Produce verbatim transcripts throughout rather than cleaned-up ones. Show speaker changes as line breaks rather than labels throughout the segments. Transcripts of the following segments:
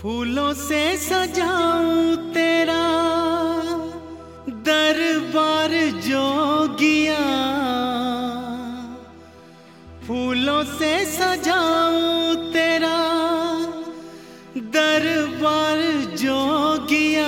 फूलों से सजाऊं तेरा दरबार जोगिया, फूलों से सजाऊं तेरा दरबार जोगिया।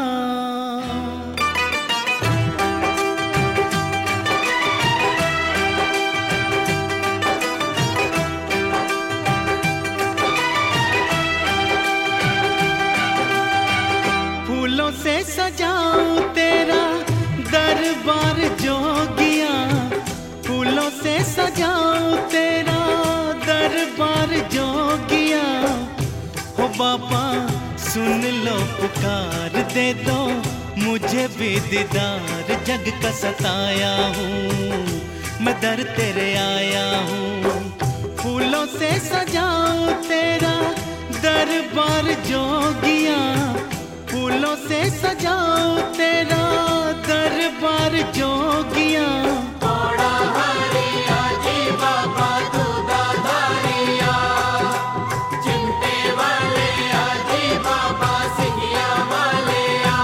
फूलों से सजाऊं तेरा दरबार जोगिया, फूलों से सजाऊं तेरा दरबार जोगिया। हो बाबा सुन लो पुकार, दे दो मुझे भी दीदार। जग का सताया हूँ मैं दर तेरे आया हूँ। फूलों से सजाऊं तेरा दरबार जोगिया, फूलों से सजाऊं तेरा दरबार जोगिया।
थोड़ा हरिया जी बाबा दूधा धारिया, चिमटे वाले आजी बाबा सिंगिया वाले आ।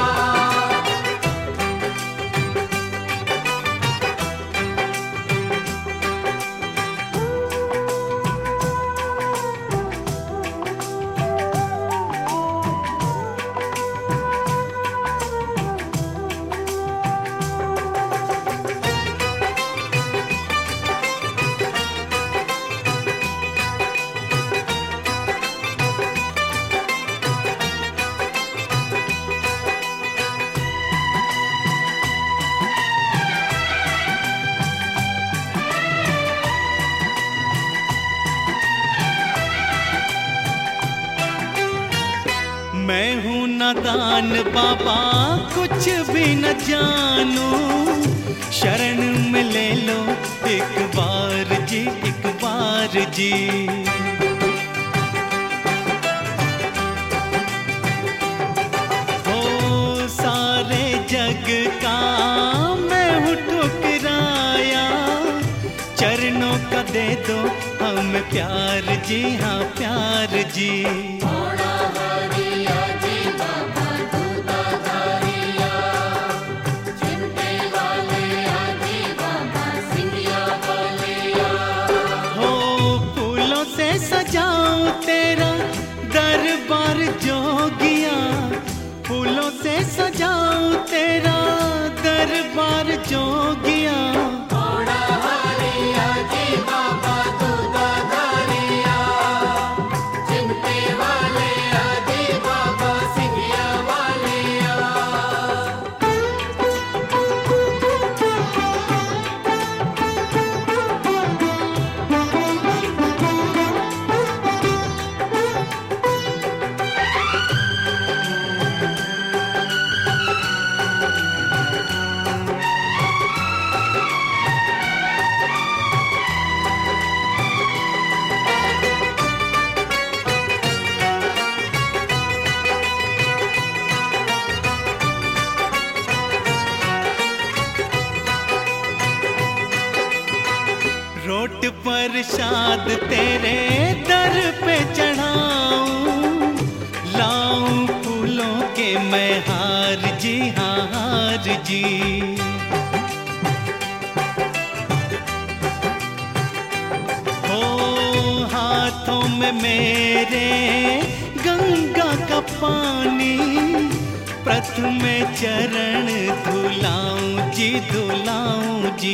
मैं हूँ नादान बाबा कुछ भी न जानूं, शरण में ले लो एक बार जी एक बार जी। हो सारे जग का मैं हूँ ठुकराया, चरणों का दे दो हमें प्यार जी, हाँ प्यार जी। सजाऊं तेरा दरबार जोगिया, फूलों से सजाऊं तेरा दरबार जोगिया।
थोड़ा हरिया जी बाबा दूधा धारिया, चिमटे वाले आजी बाबा सिंगिया वाले आ।
रोट प्रसाद तेरे दर पे चढ़ाऊं, लाऊं फूलों के मैं हार जी, हाँ हार जी। हो हाथों में मेरे गंगा का पानी, प्रथम चरण धुलाऊं जी धुलाऊं जी।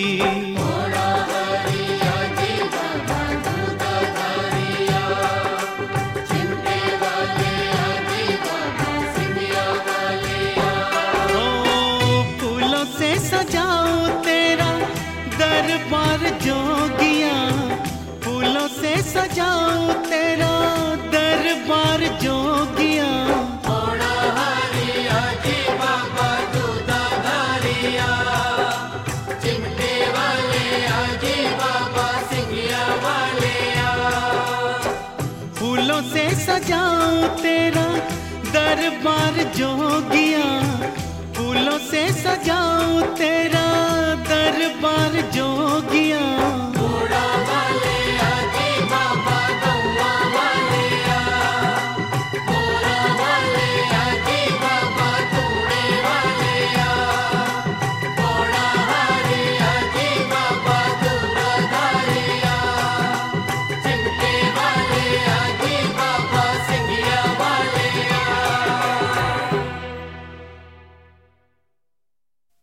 सजाऊं तेरा दरबार जोगिया, फूलों से सजाऊं तेरा दरबार जोगिया।
थोड़ा हरिया जी बाबा दूधा धारिया, चिमटे वाले आजी बाबा सिंगिया वाले आ।
फूलों से सजाऊं तेरा दरबार जोगिया, फूलों से सजाऊं तेरा दरबार जोगिया।